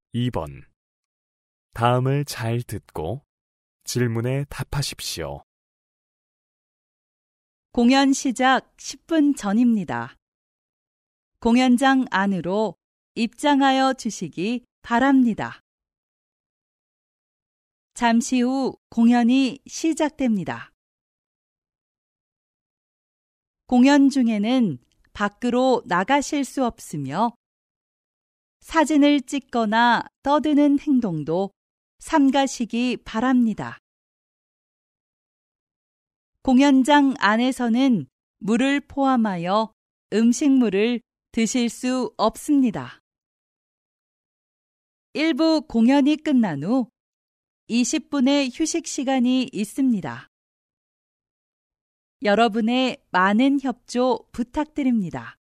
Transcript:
2번. 다음을 잘 듣고 질문에 답하십시오. 공연 시작 10분 전입니다. 공연장 안으로 입장하여 주시기 바랍니다. 잠시 후 공연이 시작됩니다. 공연 중에는 밖으로 나가실 수 없으며 사진을 찍거나 떠드는 행동도 삼가시기 바랍니다. 공연장 안에서는 물을 포함하여 음식물을 드실 수 없습니다. 일부 공연이 끝난 후 20분의 휴식 시간이 있습니다. 여러분의 많은 협조 부탁드립니다.